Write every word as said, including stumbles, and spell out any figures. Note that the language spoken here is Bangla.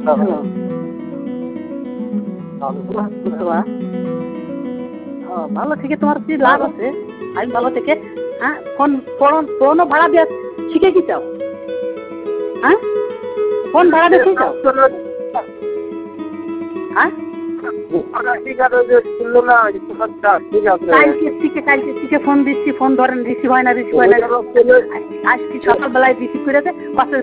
হ্যালো ভালো থেকে তোমার কি লাভ আছে আমি ভালো থেকে হ্যাঁ ফোন ফোনও ভাড়া দিয়ে শিখে কি চাও হ্যাঁ ফোন ভাড়া দিয়ে চাও হ্যাঁ কালকে ফোন দিচ্ছি ফোন ধরেন রিসিভ হয় না রিসিভ হয় না আজকে সকালবেলায় রিসিভ করেছে পাশে